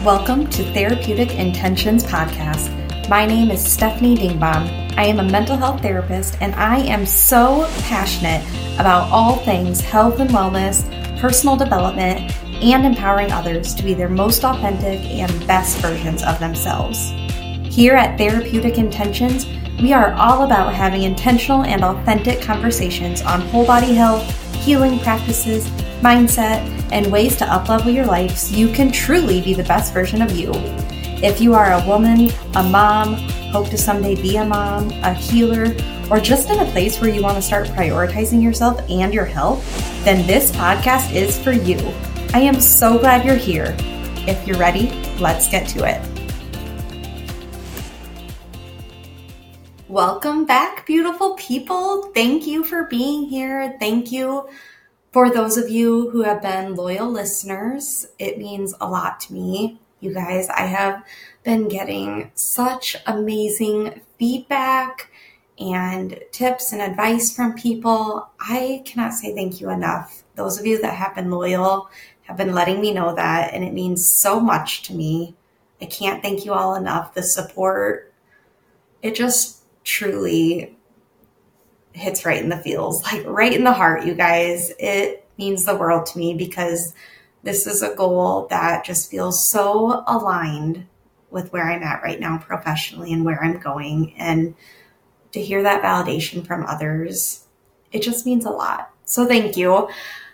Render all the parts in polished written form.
Welcome to Therapeutic Intentions Podcast. My name is Stephanie Dingbaum. I am a mental health therapist, and I am so passionate about all things health and wellness, personal development, and empowering others to be their most authentic and best versions of themselves. Here at Therapeutic Intentions, we are all about having intentional and authentic conversations on whole body health, healing practices, mindset, and ways to uplevel your life so you can truly be the best version of you. If you are a woman, a mom, hope to someday be a mom, a healer, or just in a place where you want to start prioritizing yourself and your health, then this podcast is for you. I am so glad you're here. If you're ready, let's get to it. Welcome back, beautiful people. Thank you for being here. Thank you for those of you who have been loyal listeners. It means a lot to me. You guys, I have been getting such amazing feedback and tips and advice from people. I cannot say thank you enough. Those of you that have been loyal have been letting me know that, and it means so much to me. I can't thank you all enough. The support, it just truly hits right in the feels, like right in the heart, you guys. It means the world to me because this is a goal that just feels so aligned with where I'm at right now professionally and where I'm going. And to hear that validation from others, it just means a lot. So thank you.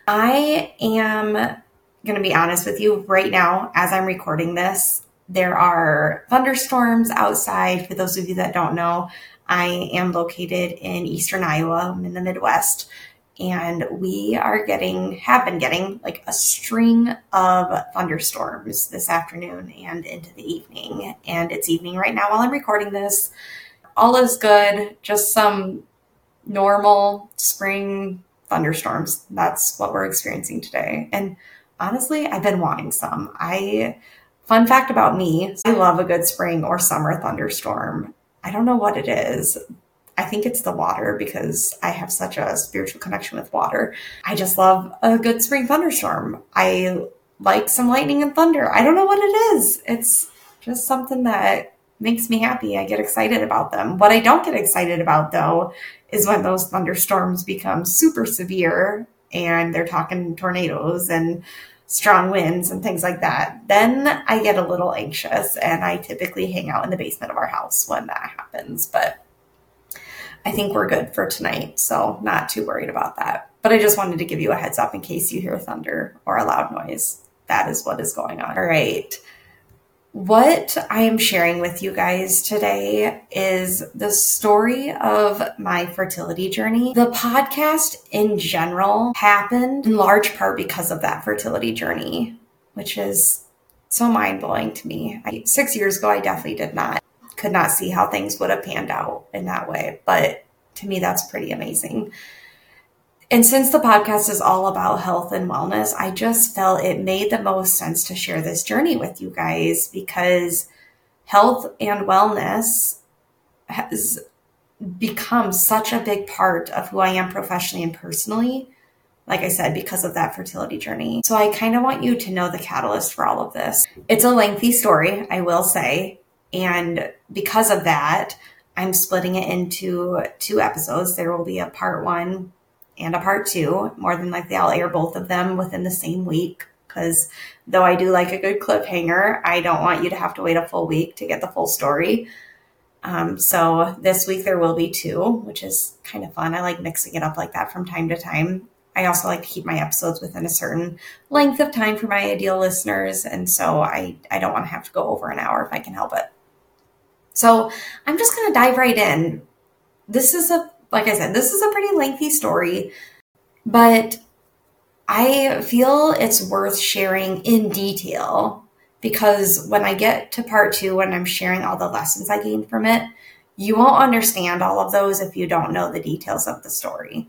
I am going to be honest with you right now, as I'm recording this, there are thunderstorms outside. For those of you that don't know, I am located in eastern Iowa. I'm in the Midwest, and we have been getting like a string of thunderstorms this afternoon and into the evening. And it's evening right now while I'm recording this. All is good, just some normal spring thunderstorms. That's what we're experiencing today. And honestly, I've been wanting some. Fun fact about me, I love a good spring or summer thunderstorm. I don't know what it is. I think it's the water because I have such a spiritual connection with water. I just love a good spring thunderstorm. I like some lightning and thunder. I don't know what it is. It's just something that makes me happy. I get excited about them. What I don't get excited about, though, is when those thunderstorms become super severe and they're talking tornadoes and strong winds and things like that. Then I get a little anxious, and I typically hang out in the basement of our house when that happens. But I think we're good for tonight, so not too worried about that. But I just wanted to give you a heads up in case you hear thunder or a loud noise. That is what is going on. All right. What I am sharing with you guys today is the story of my fertility journey. The podcast in general happened in large part because of that fertility journey, which is so mind-blowing to me. 6 years ago, I definitely could not see how things would have panned out in that way. But to me, that's pretty amazing. And since the podcast is all about health and wellness, I just felt it made the most sense to share this journey with you guys because health and wellness has become such a big part of who I am professionally and personally, like I said, because of that fertility journey. So I kind of want you to know the catalyst for all of this. It's a lengthy story, I will say. And because of that, I'm splitting it into 2 episodes. There will be a part 1 and a part 2. More than likely, I'll air both of them within the same week because though I do like a good cliffhanger, I don't want you to have to wait a full week to get the full story. So this week there will be 2, which is kind of fun. I like mixing it up like that from time to time. I also like to keep my episodes within a certain length of time for my ideal listeners. And so I don't want to have to go over an hour if I can help it. So I'm just going to dive right in. Like I said, this is a pretty lengthy story, but I feel it's worth sharing in detail because when I get to part 2, when I'm sharing all the lessons I gained from it, you won't understand all of those if you don't know the details of the story.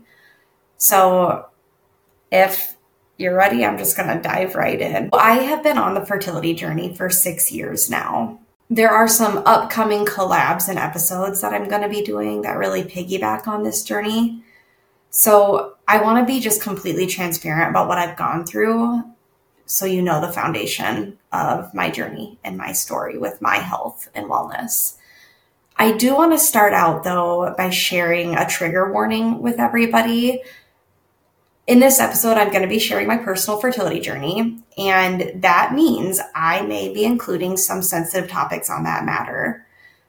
So if you're ready, I'm just going to dive right in. I have been on the fertility journey for 6 years now. There are some upcoming collabs and episodes that I'm going to be doing that really piggyback on this journey. So I want to be just completely transparent about what I've gone through so you know the foundation of my journey and my story with my health and wellness. I do want to start out, though, by sharing a trigger warning with everybody. In this episode, I'm going to be sharing my personal fertility journey, and that means I may be including some sensitive topics on that matter.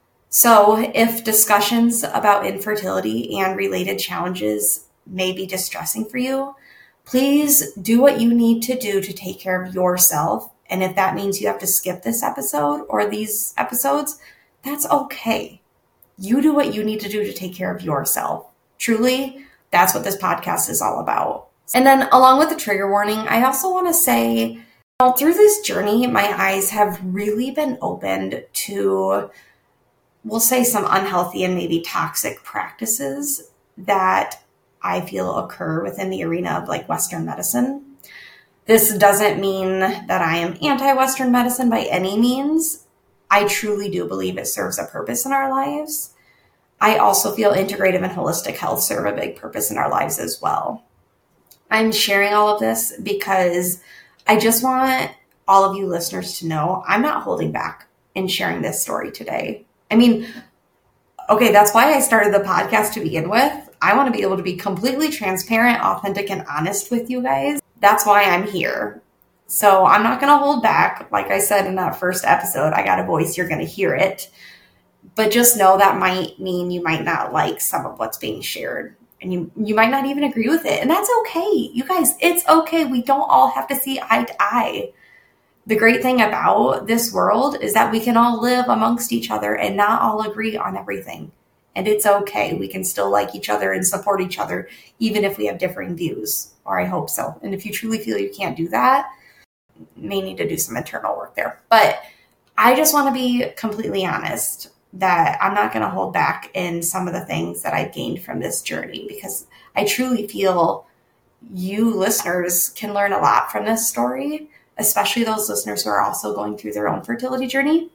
So if discussions about infertility and related challenges may be distressing for you, please do what you need to do to take care of yourself. And if that means you have to skip this episode or these episodes, that's okay. You do what you need to do to take care of yourself. Truly, that's what this podcast is all about. And then along with the trigger warning, I also want to say, through this journey, my eyes have really been opened to, we'll say, some unhealthy and maybe toxic practices that I feel occur within the arena of like Western medicine. This doesn't mean that I am anti-Western medicine by any means. I truly do believe it serves a purpose in our lives. I also feel integrative and holistic health serve a big purpose in our lives as well. I'm sharing all of this because I just want all of you listeners to know I'm not holding back in sharing this story today. I mean, okay, that's why I started the podcast to begin with. I want to be able to be completely transparent, authentic, and honest with you guys. That's why I'm here. So I'm not going to hold back. Like I said in that first episode, I got a voice, you're going to hear it. But just know that might mean you might not like some of what's being shared. And you might not even agree with it. And that's okay. You guys, it's okay. We don't all have to see eye to eye. The great thing about this world is that we can all live amongst each other and not all agree on everything. And it's okay. We can still like each other and support each other, even if we have differing views, or I hope so. And if you truly feel you can't do that, you may need to do some internal work there. But I just want to be completely honest that I'm not going to hold back in some of the things that I've gained from this journey, because I truly feel you listeners can learn a lot from this story, especially those listeners who are also going through their own fertility journey.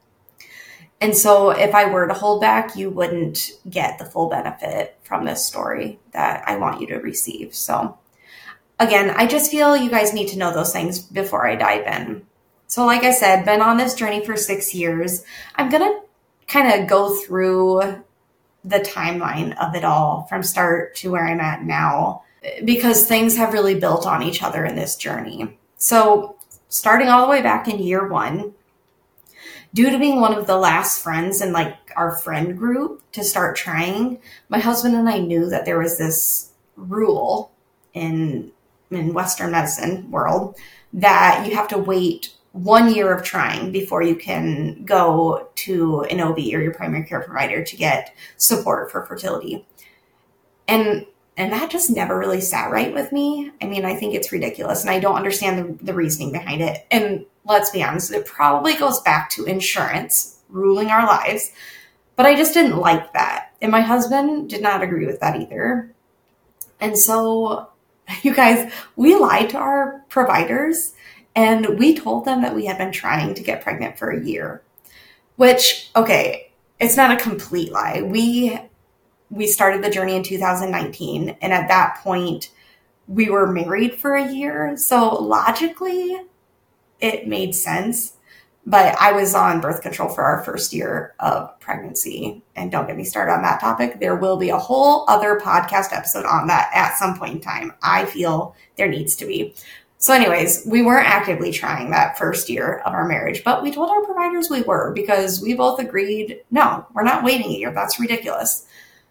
And so if I were to hold back, you wouldn't get the full benefit from this story that I want you to receive. So again, I just feel you guys need to know those things before I dive in. So like I said, been on this journey for 6 years. I'm going to kind of go through the timeline of it all from start to where I'm at now, because things have really built on each other in this journey. So starting all the way back in year 1, due to being one of the last friends in like our friend group to start trying, my husband and I knew that there was this rule in Western medicine world that you have to wait 1 year of trying before you can go to an OB or your primary care provider to get support for fertility. And that just never really sat right with me. I mean, I think it's ridiculous and I don't understand the reasoning behind it. And let's be honest, it probably goes back to insurance ruling our lives, but I just didn't like that. And my husband did not agree with that either. And so, you guys, we lied to our providers and we told them that we had been trying to get pregnant for a year, which, okay, it's not a complete lie. We started the journey in 2019. And at that point, we were married for a year. So logically, it made sense. But I was on birth control for our first year of pregnancy. And don't get me started on that topic. There will be a whole other podcast episode on that at some point in time. I feel there needs to be. So anyways, we weren't actively trying that first year of our marriage, but we told our providers we were, because we both agreed, no, we're not waiting a year. That's ridiculous.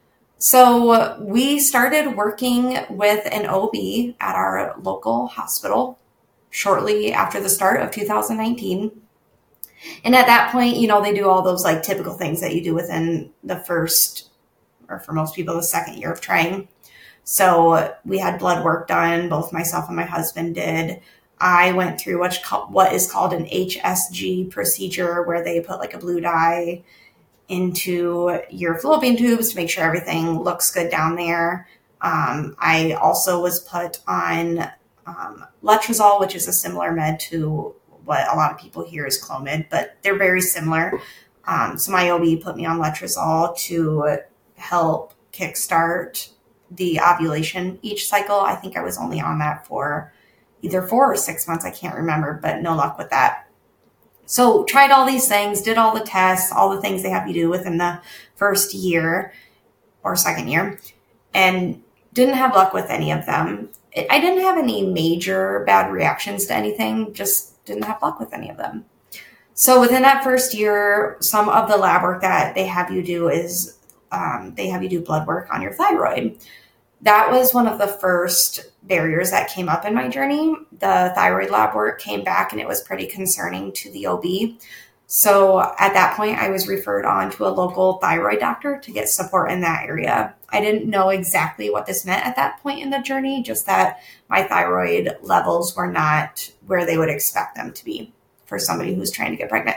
So we started working with an OB at our local hospital shortly after the start of 2019. And at that point, you know, they do all those like typical things that you do within the first, or for most people, the second year of trying. So we had blood work done. Both myself and my husband did. I went through what is called an HSG procedure, where they put like a blue dye into your fallopian tubes to make sure everything looks good down there. I also was put on letrozole, which is a similar med to what a lot of people hear is Clomid, but they're very similar. So my OB put me on letrozole to help kickstart the ovulation each cycle. I think I was only on that for either 4 or 6 months. I can't remember, but no luck with that. So tried all these things, did all the tests, all the things they have you do within the first year or second year, and didn't have luck with any of them. I didn't have any major bad reactions to anything, just didn't have luck with any of them. So within that first year, some of the lab work that they have you do is they have you do blood work on your thyroid. That was one of the first barriers that came up in my journey. The thyroid lab work came back and it was pretty concerning to the OB. So at that point, I was referred on to a local thyroid doctor to get support in that area. I didn't know exactly what this meant at that point in the journey, just that my thyroid levels were not where they would expect them to be for somebody who's trying to get pregnant.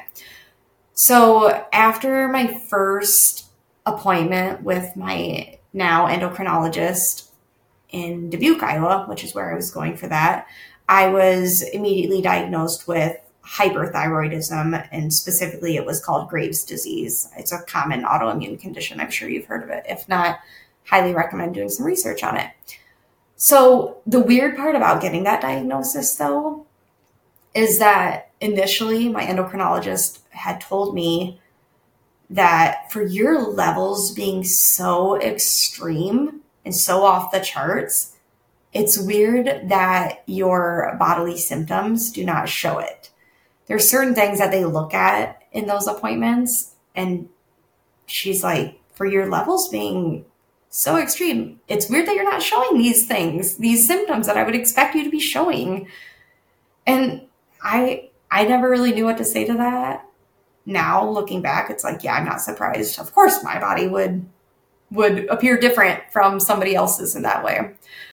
So after my first appointment with my now endocrinologist in Dubuque, Iowa, which is where I was going for that, I was immediately diagnosed with hyperthyroidism, and specifically it was called Graves' disease. It's a common autoimmune condition. I'm sure you've heard of it. If not, highly recommend doing some research on it. So the weird part about getting that diagnosis, though, is that initially my endocrinologist had told me that for your levels being so extreme and so off the charts, it's weird that your bodily symptoms do not show it. There's certain things that they look at in those appointments, and she's like, for your levels being so extreme, it's weird that you're not showing these things, these symptoms that I would expect you to be showing. And I never really knew what to say to that. Now, looking back, it's like, yeah, I'm not surprised. Of course, my body would appear different from somebody else's in that way.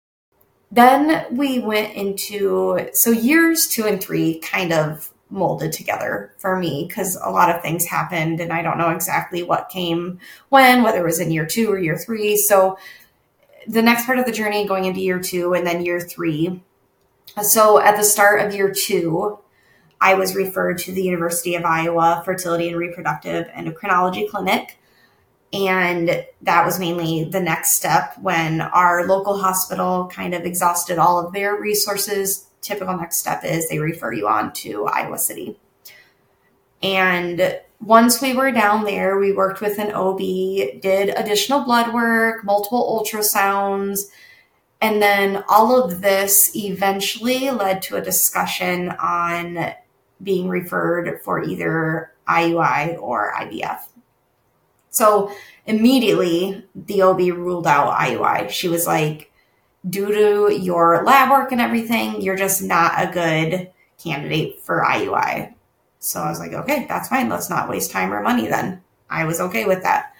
Then we went into, so years 2 and 3 kind of molded together for me because a lot of things happened and I don't know exactly what came when, whether it was in year 2 or year 3. So the next part of the journey going into year 2 and then year 3. So at the start of year 2, I was referred to the University of Iowa Fertility and Reproductive Endocrinology Clinic. And that was mainly the next step when our local hospital kind of exhausted all of their resources. Typical next step is they refer you on to Iowa City. And once we were down there, we worked with an OB, did additional blood work, multiple ultrasounds, and then all of this eventually led to a discussion on being referred for either IUI or IVF. So immediately the OB ruled out IUI. She was like, due to your lab work and everything, you're just not a good candidate for IUI. So I was like, okay, that's fine. Let's not waste time or money then. I was okay with that.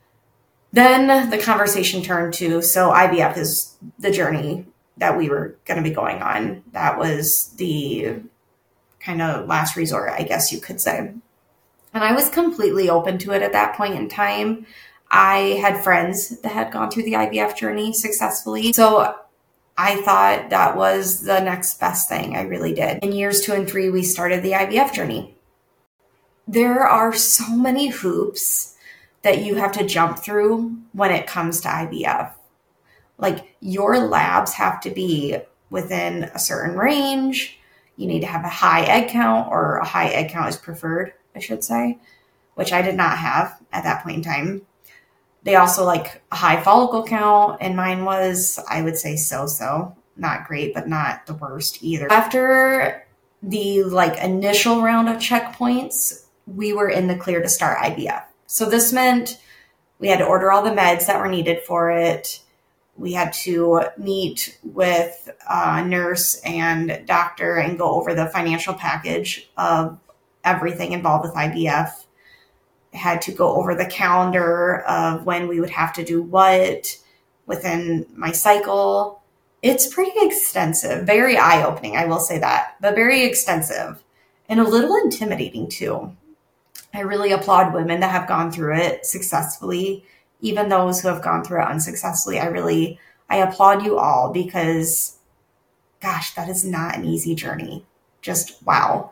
Then the conversation turned to, so IVF is the journey that we were going to be going on. That was the kind of last resort, I guess you could say. And I was completely open to it at that point in time. I had friends that had gone through the IVF journey successfully. So I thought that was the next best thing. I really did. In years 2 and 3, we started the IVF journey. There are so many hoops that you have to jump through when it comes to IVF. Like, your labs have to be within a certain range. You need to have a high egg count, or a high egg count is preferred, I should say, which I did not have at that point in time. They also like a high follicle count, and mine was, I would say, so-so. Not great, but not the worst either. After the initial round of checkpoints, we were in the clear to start IVF. So this meant we had to order all the meds that were needed for it. We had to meet with a nurse and doctor and go over the financial package of everything involved with IVF. Had to go over the calendar of when we would have to do what within my cycle. It's pretty extensive, very eye-opening, I will say that, but very extensive and a little intimidating too. I really applaud women that have gone through it successfully, even those who have gone through it unsuccessfully. I applaud you all because, gosh, that is not an easy journey. Just wow.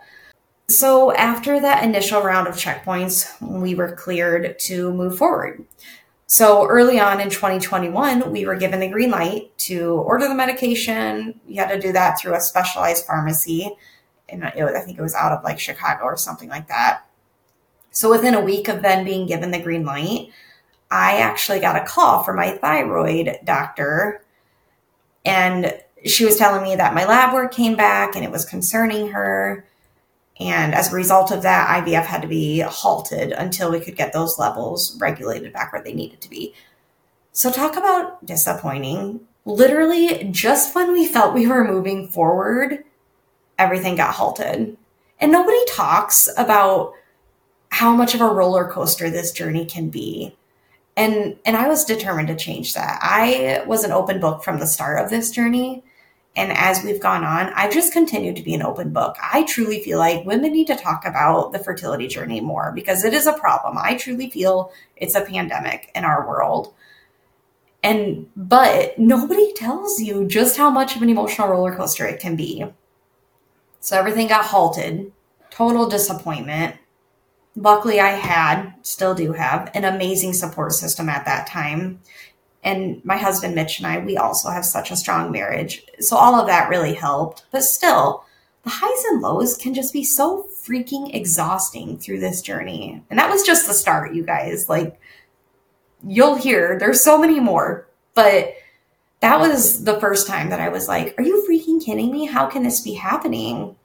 So after that initial round of checkpoints, we were cleared to move forward. So early on in 2021, we were given the green light to order the medication. You had to do that through a specialized pharmacy. And I think it was out of like Chicago or something like that. So within a week of then being given the green light, I actually got a call from my thyroid doctor. And she was telling me that my lab work came back and it was concerning her. And as a result of that, IVF had to be halted until we could get those levels regulated back where they needed to be. So talk about disappointing. Literally, just when we felt we were moving forward, everything got halted. And nobody talks about how much of a roller coaster this journey can be. And I was determined to change that. I was an open book from the start of this journey. And as we've gone on, I've just continued to be an open book. I truly feel like women need to talk about the fertility journey more because it is a problem. I truly feel it's a pandemic in our world. But nobody tells you just how much of an emotional roller coaster it can be. So everything got halted. Total disappointment. Luckily, still do have, an amazing support system at that time. And my husband, Mitch, and I, we also have such a strong marriage. So all of that really helped. But still, the highs and lows can just be so freaking exhausting through this journey. And that was just the start, you guys. Like, you'll hear there's so many more. But that was the first time that I was like, are you freaking kidding me? How can this be happening?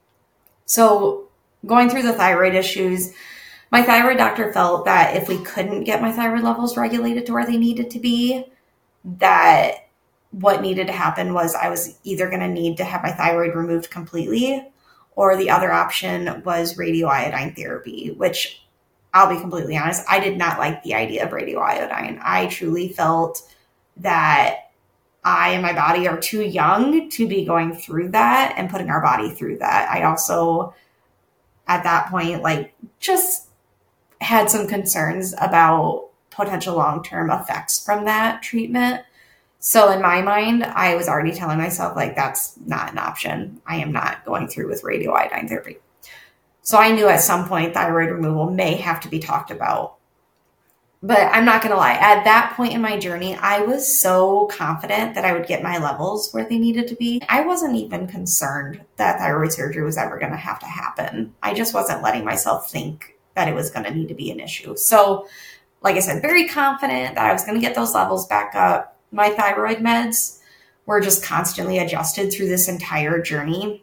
So going through the thyroid issues, my thyroid doctor felt that if we couldn't get my thyroid levels regulated to where they needed to be, that what needed to happen was I was either going to need to have my thyroid removed completely, or the other option was radioiodine therapy, which I'll be completely honest, I did not like the idea of radioiodine. I truly felt that I and my body are too young to be going through that and putting our body through that. I also, at that point, just had some concerns about potential long-term effects from that treatment. So in my mind, I was already telling myself, that's not an option. I am not going through with radioiodine therapy. So I knew at some point thyroid removal may have to be talked about. But I'm not going to lie. At that point in my journey, I was so confident that I would get my levels where they needed to be. I wasn't even concerned that thyroid surgery was ever going to have to happen. I just wasn't letting myself think that it was going to need to be an issue. So, like I said, very confident that I was going to get those levels back up. My thyroid meds were just constantly adjusted through this entire journey.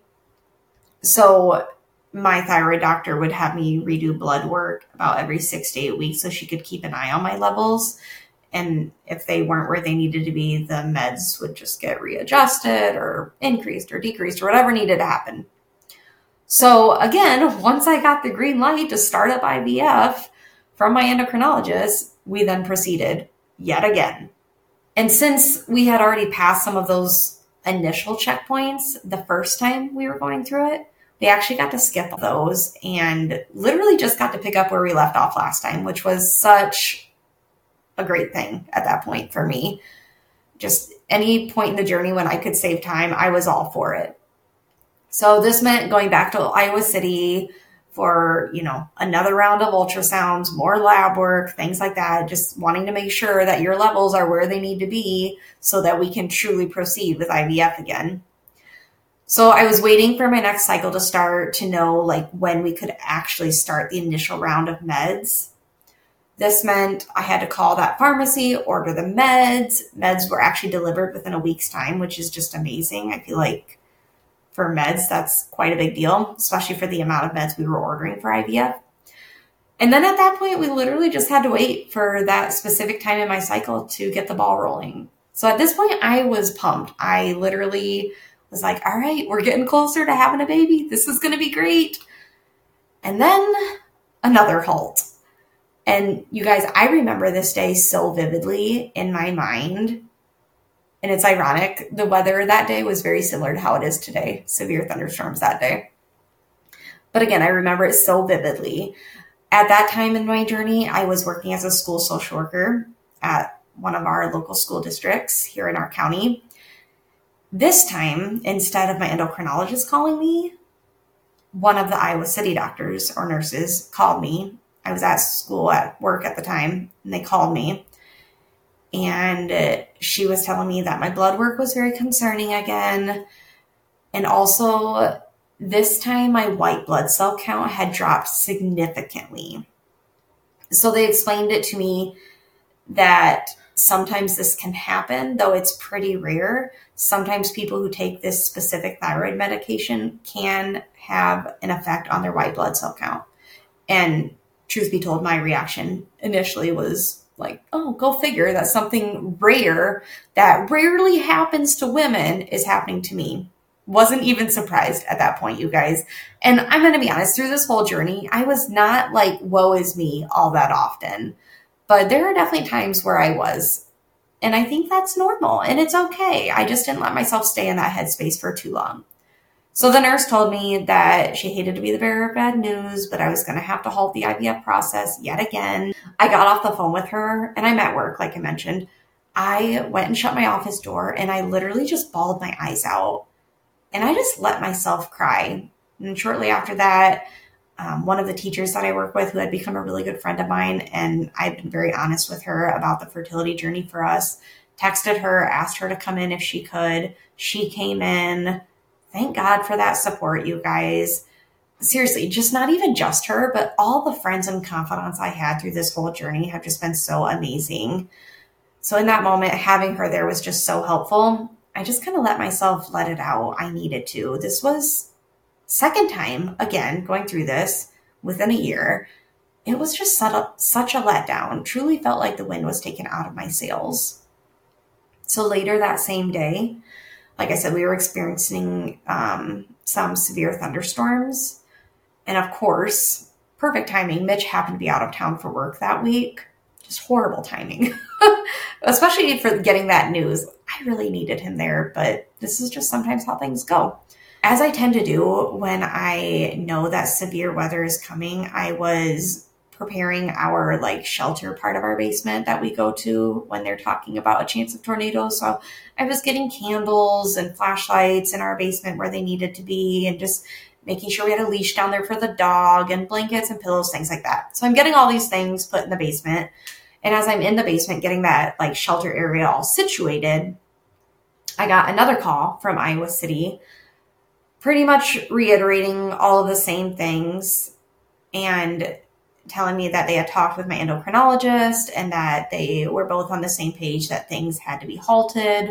So my thyroid doctor would have me redo blood work about every 6 to 8 weeks so she could keep an eye on my levels. And if they weren't where they needed to be, the meds would just get readjusted or increased or decreased or whatever needed to happen. So again, once I got the green light to start up IVF from my endocrinologist, we then proceeded yet again. And since we had already passed some of those initial checkpoints the first time we were going through it, we actually got to skip those and literally just got to pick up where we left off last time, which was such a great thing at that point for me. Just any point in the journey when I could save time, I was all for it. So this meant going back to Iowa City for, another round of ultrasounds, more lab work, things like that, just wanting to make sure that your levels are where they need to be so that we can truly proceed with IVF again. So I was waiting for my next cycle to start to know when we could actually start the initial round of meds. This meant I had to call that pharmacy, order the meds. Meds were actually delivered within a week's time, which is just amazing. I feel like for meds, that's quite a big deal, especially for the amount of meds we were ordering for IVF. And then at that point, we literally just had to wait for that specific time in my cycle to get the ball rolling. So at this point, I was pumped. I literally was like, all right, we're getting closer to having a baby. This is going to be great. And then another halt. And you guys, I remember this day so vividly in my mind. And it's ironic. The weather that day was very similar to how it is today. Severe thunderstorms that day. But again, I remember it so vividly. At that time in my journey, I was working as a school social worker at one of our local school districts here in our county. This time, instead of my endocrinologist calling me, one of the Iowa City doctors or nurses called me. I was at school at work at the time, and they called me. And she was telling me that my blood work was very concerning again. And also, this time my white blood cell count had dropped significantly. So they explained it to me that sometimes this can happen, though it's pretty rare. Sometimes people who take this specific thyroid medication can have an effect on their white blood cell count. And truth be told, my reaction initially was like, oh, go figure, that something rare that rarely happens to women is happening to me. Wasn't even surprised at that point, you guys. And I'm going to be honest, through this whole journey, I was not like, woe is me all that often. But there are definitely times where I was. And I think that's normal and it's okay. I just didn't let myself stay in that headspace for too long. So the nurse told me that she hated to be the bearer of bad news, but I was going to have to halt the IVF process yet again. I got off the phone with her and I'm at work, like I mentioned. I went and shut my office door and I literally just bawled my eyes out. And I just let myself cry. And shortly after that, one of the teachers that I work with, who had become a really good friend of mine, and I've been very honest with her about the fertility journey for us, texted her, asked her to come in if she could. She came in. Thank God for that support, you guys. Seriously, just not even just her, but all the friends and confidants I had through this whole journey have just been so amazing. So in that moment, having her there was just so helpful. I just kind of let myself let it out. I needed to. This was second time, again, going through this within a year. It was just such a letdown. Truly felt like the wind was taken out of my sails. So later that same day, like I said, we were experiencing some severe thunderstorms. And of course, perfect timing. Mitch happened to be out of town for work that week. Just horrible timing, especially for getting that news. I really needed him there, but this is just sometimes how things go. As I tend to do when I know that severe weather is coming, I was preparing our shelter part of our basement that we go to when they're talking about a chance of tornadoes. So I was getting candles and flashlights in our basement where they needed to be, and just making sure we had a leash down there for the dog, and blankets and pillows, things like that. So I'm getting all these things put in the basement. And as I'm in the basement getting that shelter area all situated, I got another call from Iowa City, pretty much reiterating all of the same things and telling me that they had talked with my endocrinologist and that they were both on the same page that things had to be halted.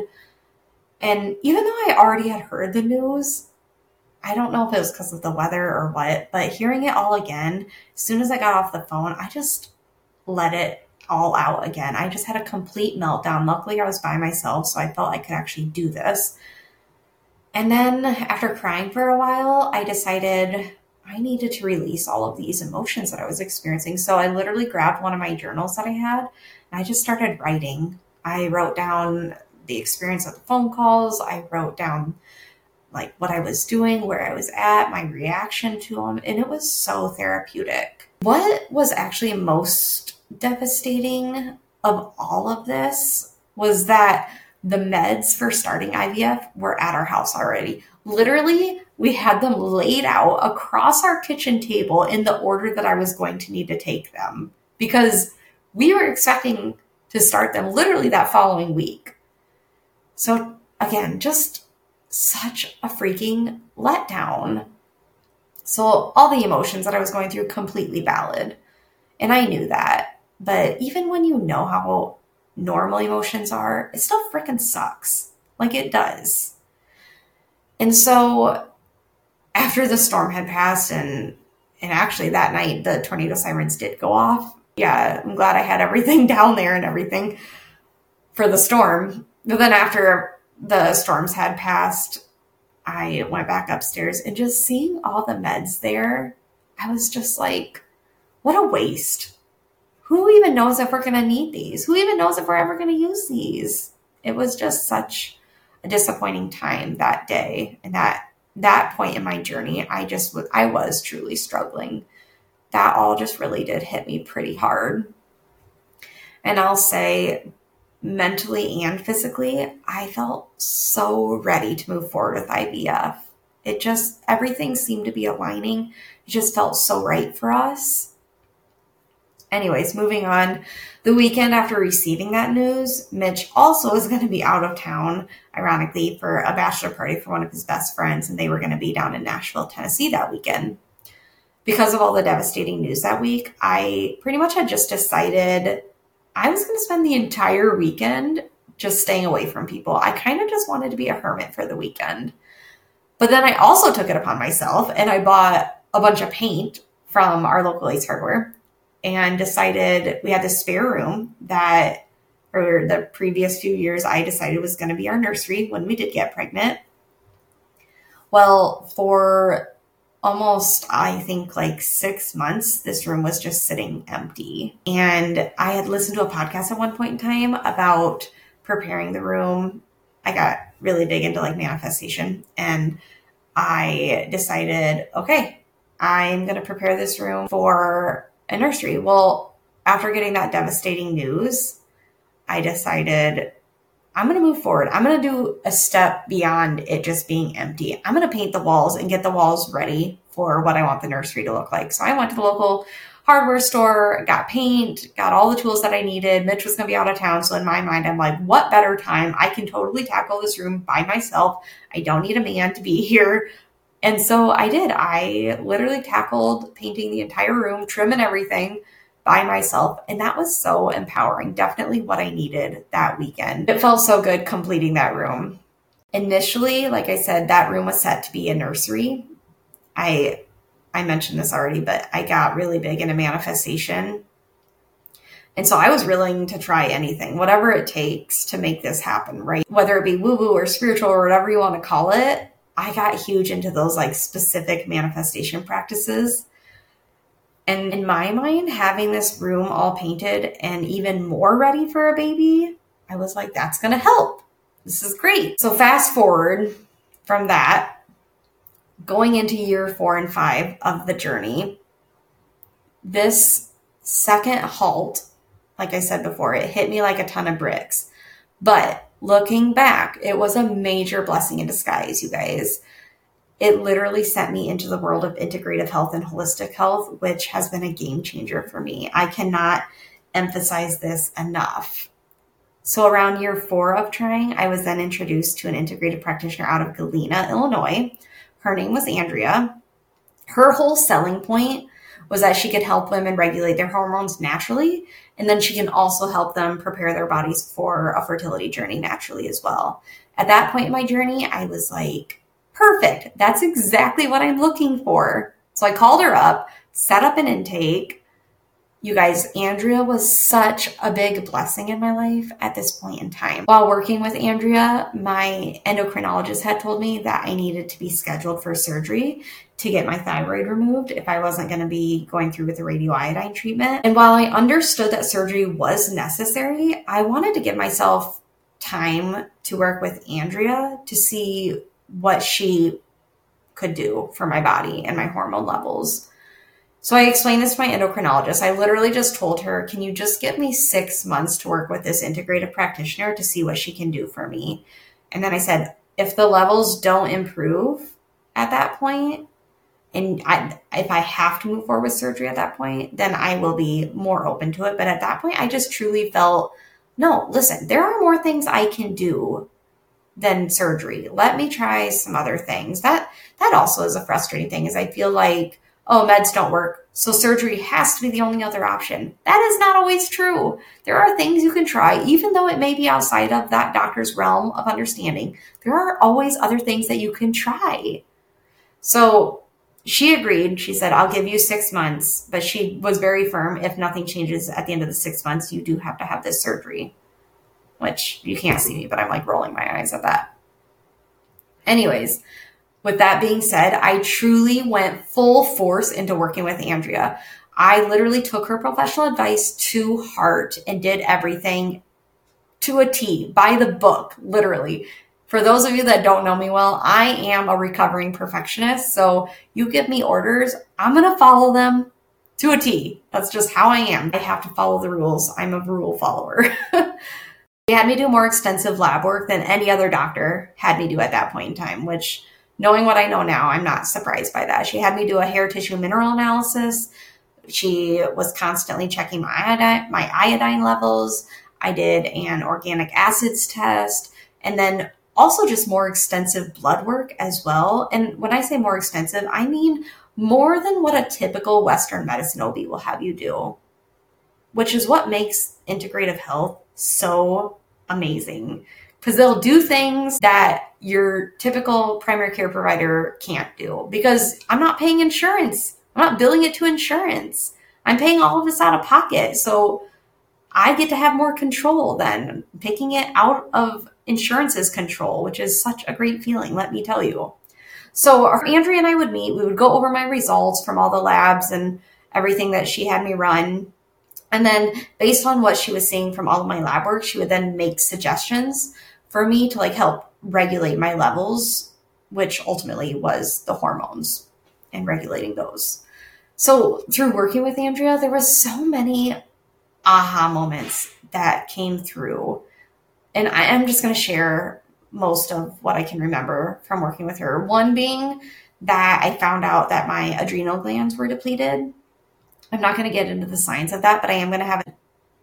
And even though I already had heard the news, I don't know if it was because of the weather or what, but hearing it all again, as soon as I got off the phone, I just let it all out again. I just had a complete meltdown. Luckily, I was by myself, so I felt I could actually do this. And then after crying for a while, I decided I needed to release all of these emotions that I was experiencing. So I literally grabbed one of my journals that I had and I just started writing. I wrote down the experience of the phone calls. I wrote down what I was doing, where I was at, my reaction to them. And it was so therapeutic. What was actually most devastating of all of this was that the meds for starting IVF were at our house already. Literally, we had them laid out across our kitchen table in the order that I was going to need to take them, because we were expecting to start them literally that following week. So again, just such a freaking letdown. So all the emotions that I was going through, completely valid. And I knew that. But even when you know how normal emotions are, it still freaking sucks. It does. And so after the storm had passed, and actually that night the tornado sirens did go off. Yeah, I'm glad I had everything down there and everything for the storm. But then after the storms had passed, I went back upstairs, and just seeing all the meds there, I was just like, what a waste. Who even knows if we're going to need these? Who even knows if we're ever going to use these? It was just such a disappointing time that day. And that point in my journey, I was truly struggling. That all just really did hit me pretty hard. And I'll say, mentally and physically, I felt so ready to move forward with IVF. Everything seemed to be aligning. It just felt so right for us. Anyways, moving on. The weekend after receiving that news, Mitch also was going to be out of town, ironically, for a bachelor party for one of his best friends, and they were going to be down in Nashville, Tennessee that weekend. Because of all the devastating news that week, I pretty much had just decided I was going to spend the entire weekend just staying away from people. I kind of just wanted to be a hermit for the weekend. But then I also took it upon myself and I bought a bunch of paint from our local Ace Hardware and decided we had this spare room that for the previous few years I decided was going to be our nursery when we did get pregnant. Well, for almost, I think, like 6 months, this room was just sitting empty. And I had listened to a podcast at one point in time about preparing the room. I got really big into like manifestation, and I decided, okay, I'm going to prepare this room for a nursery. Well, after getting that devastating news, I decided I'm going to move forward. I'm going to do a step beyond it just being empty. I'm going to paint the walls and get the walls ready for what I want the nursery to look like. So I went to the local hardware store, got paint, got all the tools that I needed. Mitch was going to be out of town. So in my mind, I'm like, what better time? I can totally tackle this room by myself. I don't need a man to be here. And so I did. I literally tackled painting the entire room, trim and everything by myself. And that was so empowering. Definitely what I needed that weekend. It felt so good completing that room. Initially, like I said, that room was set to be a nursery. I mentioned this already, but I got really big into manifestation. And so I was willing to try anything, whatever it takes to make this happen, right? Whether it be woo-woo or spiritual or whatever you want to call it, I got huge into those like specific manifestation practices. And in my mind, having this room all painted and even more ready for a baby, I was like, that's going to help. This is great. So fast forward from that, going into year 4 and 5 of the journey, this second halt, like I said before, it hit me like a ton of bricks. But looking back, it was a major blessing in disguise, you guys. It literally sent me into the world of integrative health and holistic health, which has been a game changer for me. I cannot emphasize this enough. So around year 4 of trying, I was then introduced to an integrative practitioner out of Galena, Illinois. Her name was Andrea. Her whole selling point was that she could help women regulate their hormones naturally, and then she can also help them prepare their bodies for a fertility journey naturally as well. At that point in my journey, I was like, perfect. That's exactly what I'm looking for. So I called her up, set up an intake. You guys, Andrea was such a big blessing in my life at this point in time. While working with Andrea, my endocrinologist had told me that I needed to be scheduled for surgery to get my thyroid removed if I wasn't going to be going through with the radioiodine treatment. And while I understood that surgery was necessary, I wanted to give myself time to work with Andrea to see what she could do for my body and my hormone levels. So I explained this to my endocrinologist. I literally just told her, can you just give me 6 months to work with this integrative practitioner to see what she can do for me? And then I said, if the levels don't improve at that point, and if I have to move forward with surgery at that point, then I will be more open to it. But at that point, I just truly felt, no, listen, there are more things I can do than surgery. Let me try some other things. That also is a frustrating thing, is I feel like, oh, meds don't work, so surgery has to be the only other option. That is not always true. There are things you can try, even though it may be outside of that doctor's realm of understanding. There are always other things that you can try. So she agreed. She said, I'll give you 6 months, but she was very firm. If nothing changes at the end of the 6 months, you do have to have this surgery, which you can't see me, but I'm like rolling my eyes at that. Anyways, with that being said, I truly went full force into working with Andrea. I literally took her professional advice to heart and did everything to a T, by the book, literally. For those of you that don't know me well, I am a recovering perfectionist. So you give me orders, I'm going to follow them to a T. That's just how I am. I have to follow the rules. I'm a rule follower. She had me do more extensive lab work than any other doctor had me do at that point in time, which, knowing what I know now, I'm not surprised by that. She had me do a hair tissue mineral analysis, She was constantly checking my iodine levels. I did an organic acids test, and then also just more extensive blood work as well. And when I say more extensive, I mean more than what a typical Western medicine OB will have you do, which is what makes integrative health so amazing. Because they'll do things that your typical primary care provider can't do. Because I'm not paying insurance. I'm not billing it to insurance. I'm paying all of this out of pocket. So I get to have more control than picking it out of insurance's control, which is such a great feeling, let me tell you. So Andrea and I would meet. We would go over my results from all the labs and everything that she had me run. And then based on what she was seeing from all of my lab work, she would then make suggestions for me to like help regulate my levels, which ultimately was the hormones and regulating those. So through working with Andrea, there was so many aha moments that came through. And I am just going to share most of what I can remember from working with her. One being that I found out that my adrenal glands were depleted. I'm not going to get into the science of that, but I am going to have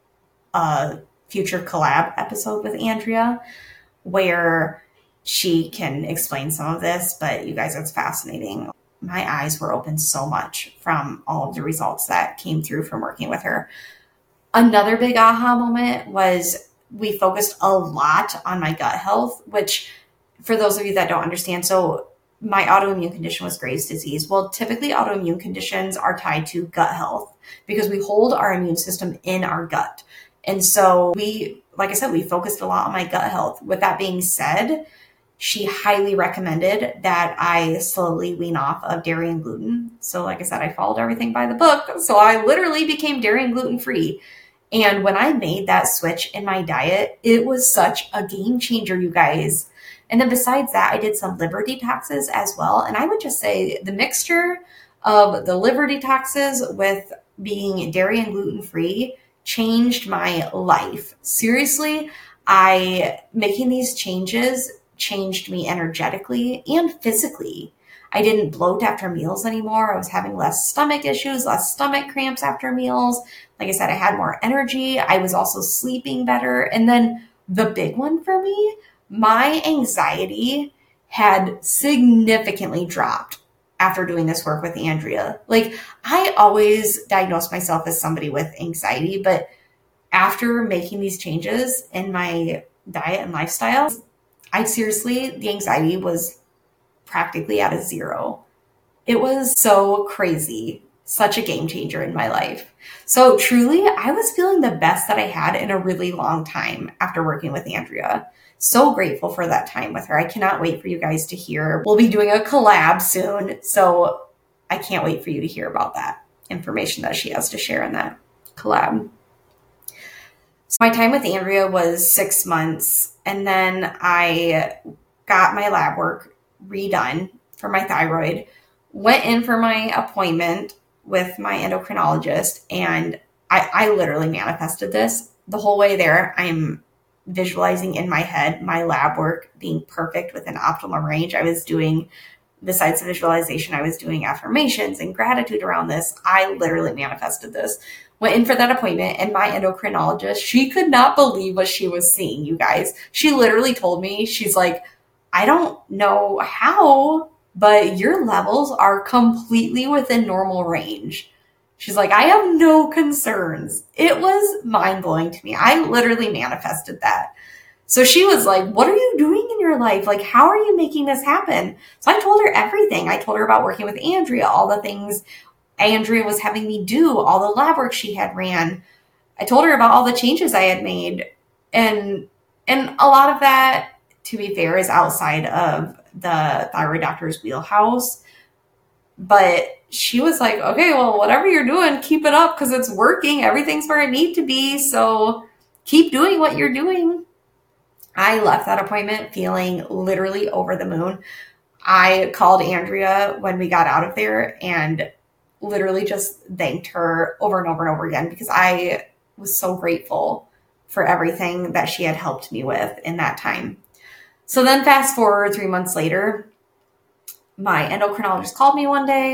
a future collab episode with Andrea where she can explain some of this, but you guys, it's fascinating. My eyes were open so much from all of the results that came through from working with her. Another big aha moment was we focused a lot on my gut health, which for those of you that don't understand, so my autoimmune condition was Graves' disease. Well, typically autoimmune conditions are tied to gut health because we hold our immune system in our gut. And so like I said, we focused a lot on my gut health. With that being said, she highly recommended that I slowly wean off of dairy and gluten. So like I said, I followed everything by the book. So I literally became dairy and gluten free. And when I made that switch in my diet, it was such a game changer, you guys. And then besides that, I did some liver detoxes as well. And I would just say the mixture of the liver detoxes with being dairy and gluten free changed my life. Seriously, making these changes changed me energetically and physically. I didn't bloat after meals anymore. I was having less stomach issues, less stomach cramps after meals. Like I said, I had more energy. I was also sleeping better. And then the big one for me, my anxiety had significantly dropped after doing this work with Andrea. Like, I always diagnosed myself as somebody with anxiety, but after making these changes in my diet and lifestyle, the anxiety was practically at a zero. It was so crazy, such a game changer in my life. So truly, I was feeling the best that I had in a really long time after working with Andrea. So grateful for that time with her. I cannot wait for you guys to hear. We'll be doing a collab soon, so I can't wait for you to hear about that information that she has to share in that collab. So my time with Andrea was 6 months, and then I got my lab work redone for my thyroid, went in for my appointment with my endocrinologist, and I literally manifested this. The whole way there, I'm visualizing in my head my lab work being perfect within optimal range. I was doing, besides the visualization, I was doing affirmations and gratitude around this. I literally manifested this. Went in for that appointment, and my endocrinologist, she could not believe what she was seeing, you guys. She literally told me, she's like, I don't know how, but your levels are completely within normal range. She's like, I have no concerns. It was mind-blowing to me. I literally manifested that. So she was like, what are you doing in your life? Like, how are you making this happen? So I told her everything. I told her about working with Andrea, all the things Andrea was having me do, all the lab work she had ran. I told her about all the changes I had made. And a lot of that, to be fair, is outside of the thyroid doctor's wheelhouse. But she was like, okay, well, whatever you're doing, keep it up because it's working. Everything's where it needs to be. So keep doing what you're doing. I left that appointment feeling literally over the moon. I called Andrea when we got out of there and literally just thanked her over and over and over again because I was so grateful for everything that she had helped me with in that time. So then fast forward 3 months later, my endocrinologist called me one day,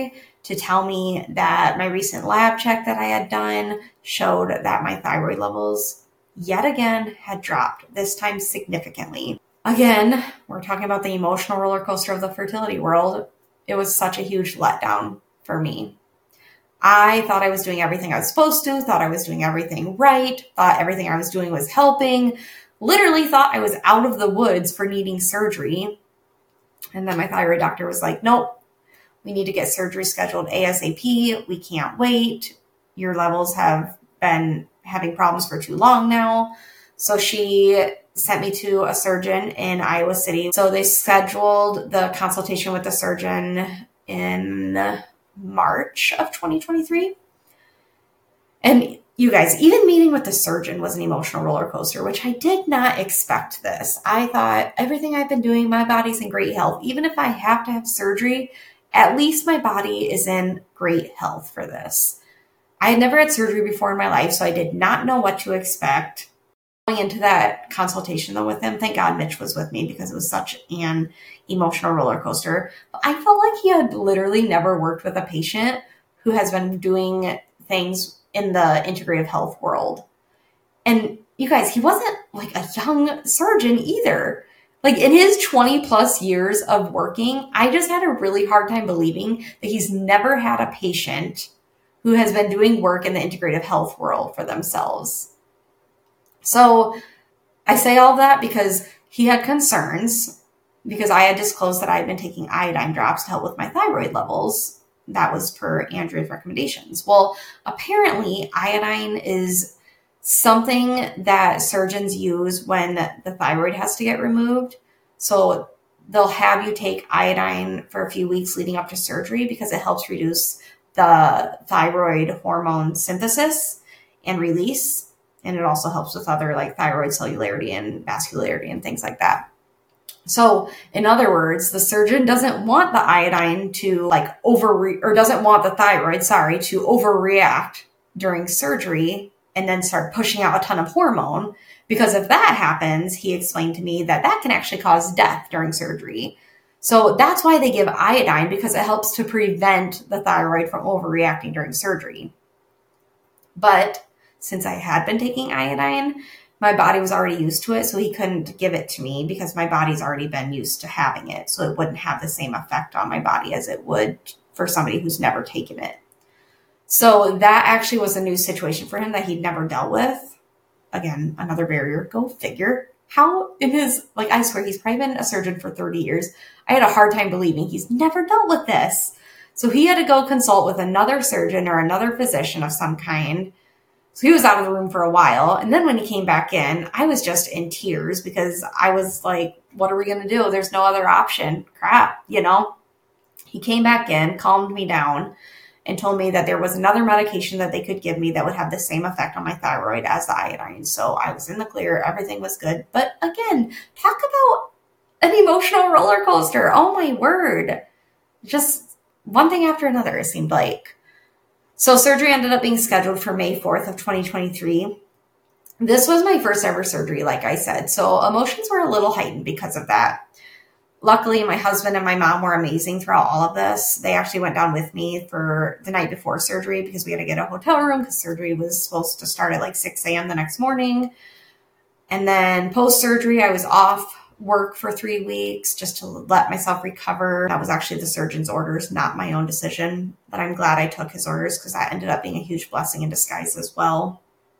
to tell me that my recent lab check that I had done showed that my thyroid levels yet again had dropped, this time significantly. Again, we're talking about the emotional roller coaster of the fertility world. It was such a huge letdown for me. I thought I was doing everything I was supposed to, thought I was doing everything right, thought everything I was doing was helping, literally thought I was out of the woods for needing surgery. And then my thyroid doctor was like, nope, we need to get surgery scheduled ASAP. We can't wait. Your levels have been having problems for too long now. So she sent me to a surgeon in Iowa City. So they scheduled the consultation with the surgeon in March of 2023. And you guys, even meeting with the surgeon was an emotional roller coaster, which I did not expect this. I thought everything I've been doing, my body's in great health. Even if I have to have surgery, at least my body is in great health for this. I had never had surgery before in my life, so I did not know what to expect. Going into that consultation though with him, thank God Mitch was with me because it was such an emotional roller coaster. I felt like he had literally never worked with a patient who has been doing things in the integrative health world. And you guys, he wasn't like a young surgeon either. Like in his 20 plus years of working, I just had a really hard time believing that he's never had a patient who has been doing work in the integrative health world for themselves. So I say all that because he had concerns because I had disclosed that I had been taking iodine drops to help with my thyroid levels. That was per Andrea's recommendations. Well, apparently iodine is something that surgeons use when the thyroid has to get removed. So they'll have you take iodine for a few weeks leading up to surgery because it helps reduce the thyroid hormone synthesis and release. And it also helps with other like thyroid cellularity and vascularity and things like that. So in other words, the surgeon doesn't want the iodine to like doesn't want the thyroid, to overreact during surgery and then start pushing out a ton of hormone. Because if that happens, he explained to me that can actually cause death during surgery. So that's why they give iodine, because it helps to prevent the thyroid from overreacting during surgery. But since I had been taking iodine, my body was already used to it, so he couldn't give it to me because my body's already been used to having it. So it wouldn't have the same effect on my body as it would for somebody who's never taken it. So that actually was a new situation for him that he'd never dealt with. Again, another barrier. Go figure. How in his, like, I swear he's probably been a surgeon for 30 years. I had a hard time believing he's never dealt with this. So he had to go consult with another surgeon or another physician of some kind. So he was out of the room for a while. And then when he came back in, I was just in tears because I was like, what are we going to do? There's no other option. Crap, you know? He came back in, calmed me down, and told me that there was another medication that they could give me that would have the same effect on my thyroid as the iodine. So I was in the clear. Everything was good. But again, talk about an emotional roller coaster. Oh my word. Just one thing after another, it seemed like. So surgery ended up being scheduled for May 4th of 2023. This was my first ever surgery, like I said. So emotions were a little heightened because of that. Luckily, my husband and my mom were amazing throughout all of this. They actually went down with me for the night before surgery because we had to get a hotel room because surgery was supposed to start at like 6 a.m. the next morning. And then post-surgery, I was off work for 3 weeks just to let myself recover. That was actually the surgeon's orders, not my own decision. But I'm glad I took his orders because that ended up being a huge blessing in disguise as well.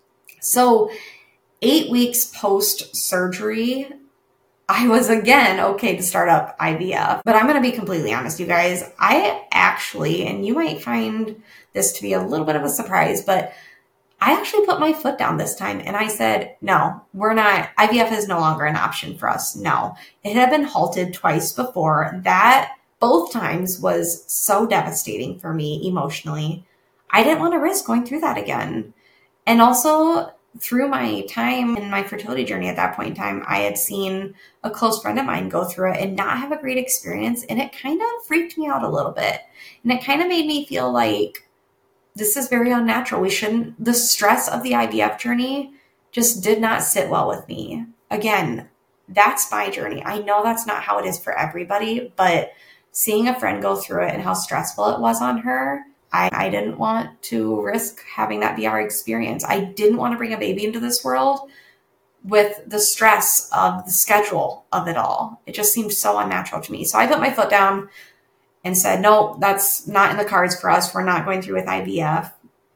So 8 weeks post-surgery, I was again okay to start up IVF. But I'm going to be completely honest, you guys. I actually, and you might find this to be a little bit of a surprise, but I actually put my foot down this time and I said, no, we're not, IVF is no longer an option for us. No, it had been halted twice before. That both times was so devastating for me emotionally. I didn't want to risk going through that again. And also through my time in my fertility journey at that point in time, I had seen a close friend of mine go through it and not have a great experience. And it kind of freaked me out a little bit. And it kind of made me feel like, this is very unnatural. The stress of the IVF journey just did not sit well with me. Again, that's my journey. I know that's not how it is for everybody, but seeing a friend go through it and how stressful it was on her, I didn't want to risk having that be our experience. I didn't want to bring a baby into this world with the stress of the schedule of it all. It just seemed so unnatural to me. So I put my foot down and said, no, that's not in the cards for us. We're not going through with IVF.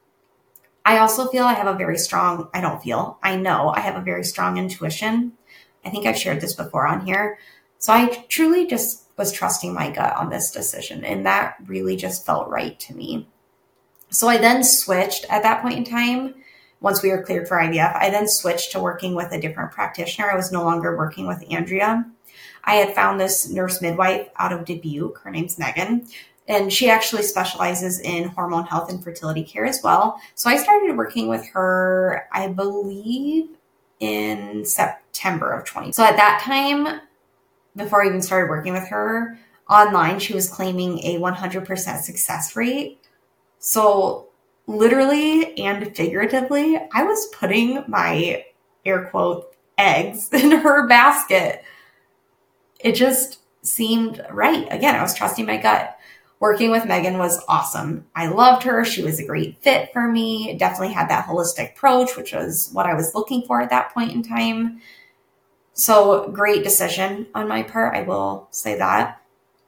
I also feel I have a very strong, I know I have a very strong intuition. I think I've shared this before on here. So I truly just was trusting my gut on this decision, and that really just felt right to me. So I then switched at that point in time. Once we were cleared for IVF, I then switched to working with a different practitioner. I was no longer working with Andrea. I had found this nurse midwife out of Dubuque. Her name's Megan, and she actually specializes in hormone health and fertility care as well. So I started working with her, I believe, in September of 2020. So at that time, before I even started working with her online, she was claiming a 100% success rate. So literally and figuratively, I was putting my air quote eggs in her basket. It just seemed right. Again, I was trusting my gut. Working with Megan was awesome. I loved her. She was a great fit for me. Definitely had that holistic approach, which was what I was looking for at that point in time. So great decision on my part. I will say that.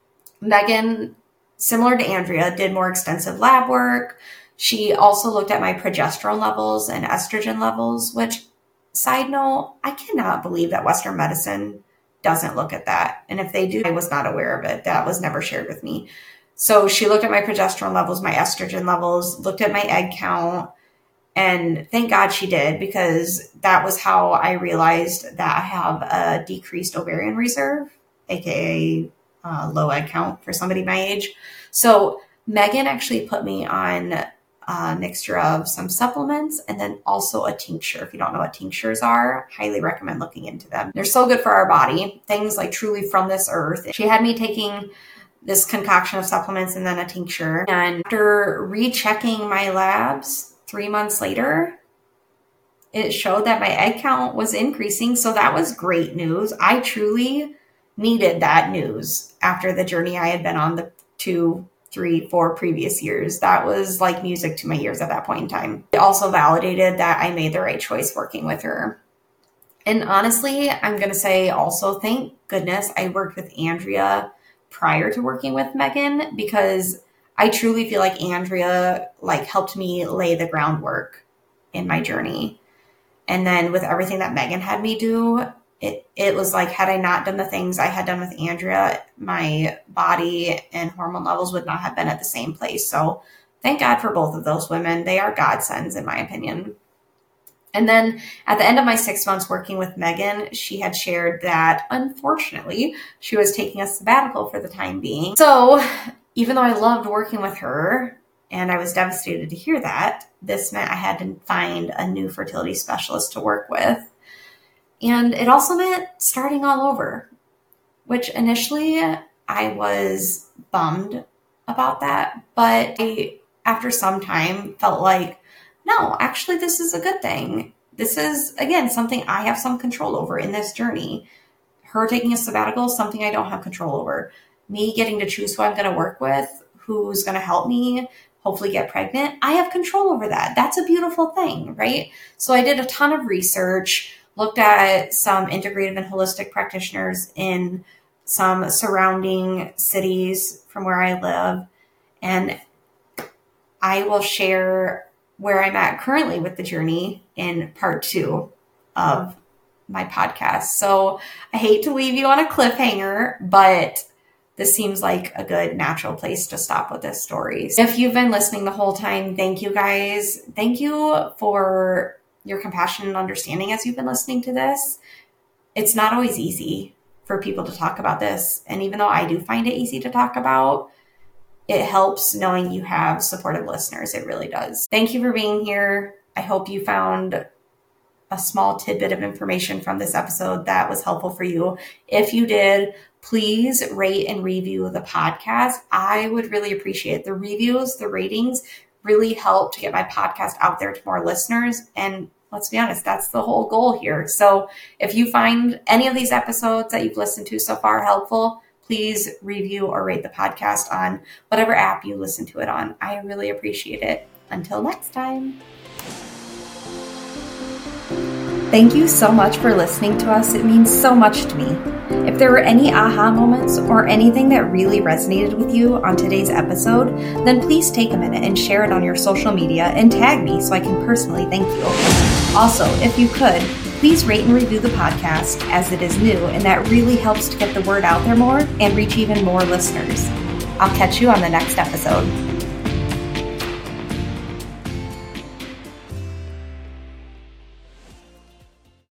Megan, similar to Andrea, did more extensive lab work. She also looked at my progesterone levels and estrogen levels, which, side note, I cannot believe that Western medicine doesn't look at that. And if they do, I was not aware of it. That was never shared with me. So she looked at my progesterone levels, my estrogen levels, looked at my egg count, and thank God she did, because that was how I realized that I have a decreased ovarian reserve, aka low egg count for somebody my age. So Megan actually put me on a mixture of some supplements and then also a tincture. If you don't know what tinctures are, highly recommend looking into them. They're so good for our body. Things like truly from this earth. She had me taking this concoction of supplements and then a tincture. And after rechecking my labs 3 months later, it showed that my egg count was increasing. So that was great news. I truly needed that news after the journey I had been on the 2, 3, 4 previous years. That was like music to my ears at that point in time. It also validated that I made the right choice working with her. And honestly, I'm going to say also, thank goodness I worked with Andrea prior to working with Megan, because I truly feel like Andrea helped me lay the groundwork in my journey. And then with everything that Megan had me do, it was like, had I not done the things I had done with Andrea, my body and hormone levels would not have been at the same place. So thank God for both of those women. They are godsends, in my opinion. And then at the end of my 6 months working with Megan, she had shared that, unfortunately, she was taking a sabbatical for the time being. So even though I loved working with her, and I was devastated to hear that, this meant I had to find a new fertility specialist to work with. And it also meant starting all over, which initially I was bummed about that. But after some time, felt like, no, actually, this is a good thing. This is, again, something I have some control over in this journey. Her taking a sabbatical is something I don't have control over. Me getting to choose who I'm going to work with, who's going to help me hopefully get pregnant, I have control over that. That's a beautiful thing, right? So I did a ton of research, looked at some integrative and holistic practitioners in some surrounding cities from where I live, and I will share where I'm at currently with the journey in part 2 of my podcast. So I hate to leave you on a cliffhanger, but this seems like a good natural place to stop with this story. So if you've been listening the whole time, thank you guys. Thank you for your compassion and understanding as you've been listening to this. It's not always easy for people to talk about this. And even though I do find it easy to talk about, it helps knowing you have supportive listeners. It really does. Thank you for being here. I hope you found a small tidbit of information from this episode that was helpful for you. If you did, please rate and review the podcast. I would really appreciate the reviews. The ratings really help to get my podcast out there to more listeners. And let's be honest, that's the whole goal here. So if you find any of these episodes that you've listened to so far helpful, please review or rate the podcast on whatever app you listen to it on. I really appreciate it. Until next time. Thank you so much for listening to us. It means so much to me. If there were any aha moments or anything that really resonated with you on today's episode, then please take a minute and share it on your social media and tag me so I can personally thank you. Also, if you could, please rate and review the podcast as it is new, and that really helps to get the word out there more and reach even more listeners. I'll catch you on the next episode.